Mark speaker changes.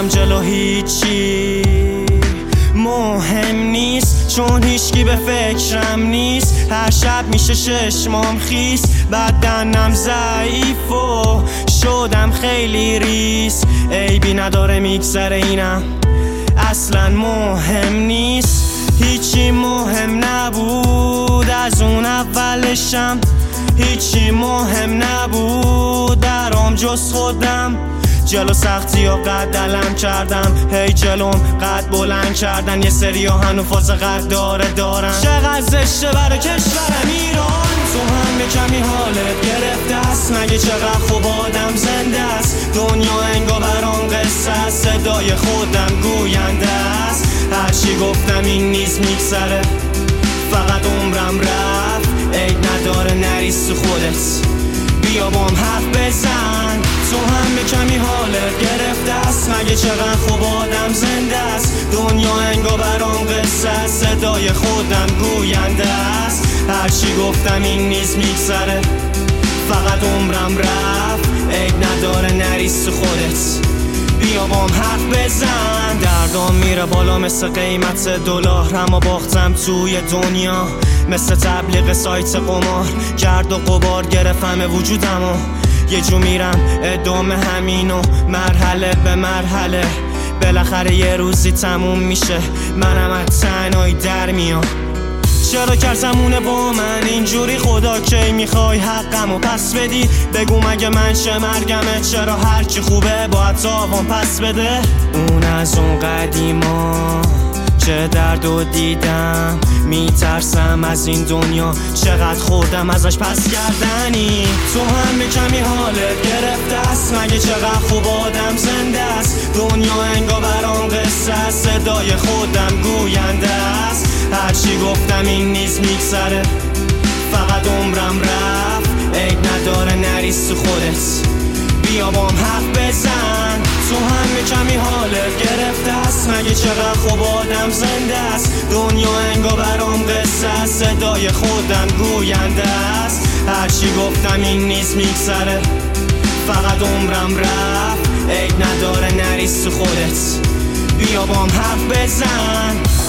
Speaker 1: میرم جلو هیچی مهم نیست، چون هیچکی به فکرم نیست. هر شب میشه چشمام خیس، بدنم ضعیف و شدم خیلی ریس. عیبی نداره میگذره اینم اصلا مهم نیست. هیچی مهم نبود از اون اولشم، هیچی مهم نبود برام جز خودم. جلو سختی و قد علم کردم، هی جلوم قد بلند کردن. یه سری ها هنو فاز قد دارن. چقدر زشته برای کشورم ایران، تو هم به کمی حالت گرفته است. مگه چقدر خوب آدم زنده است، دنیا انگار برام قصه است. صدای خودم گوینده است، هرچی گفتم این نیز میگذره. فقط عمرم رفت، عیب نداره نریز تو خودت. بیا بام حرف بزن، تو هم به کمی حالت گرفته است. مگه چقدر خوب آدم زنده است، دنیا انگار برام قصه است. صدای خودم گوینده است، هرچی گفتم این نیز میگذره. فقط عمرم رفت، عیب نداره نریز تو خودت. بیا بام حرف بزن. دردام میره بالا مثل قیمت دلار، اما باختم توی دنیا مثل تبلیغ سایت قمار. گرد و غبار گرفت همه وجودمو، یه جو میرم ادامه همینو مرحله به مرحله. بالاخره یه روزی تموم میشه، منم از تنهایی در میام. چرا کرزمونه با من اینجوری؟ خدا کی میخوای حقمو پس بدی؟ بگو مگه من چه مرگمه؟ چرا هرچی خوبه باید تاوان پس بده؟ اون از اون قدیما چه درد و دیدم، میترسم از این دنیا چقدر خوردم ازش پس کردنی. تو هم به کمی حالت گرفته است، مگه چقدر خوب آدم زنده است. دنیا انگار برام قصه است، صدای خودم گوینده است. هرچی گفتم این نیز میگذره، فقط عمرم رفت، عیب نداره نریز تو خودت. بیا بام حرف بزن، تو هم به کمی حالت گرفته است. مگه چقدر خوب آدم زنده است، دنیا انگار برام قصه است. صدای خودم گوینده است، هرچی گفتم این نیز میگذره. فقط عمرم رفت، عیب نداره نریز تو خودت. بیا بام حرف بزن.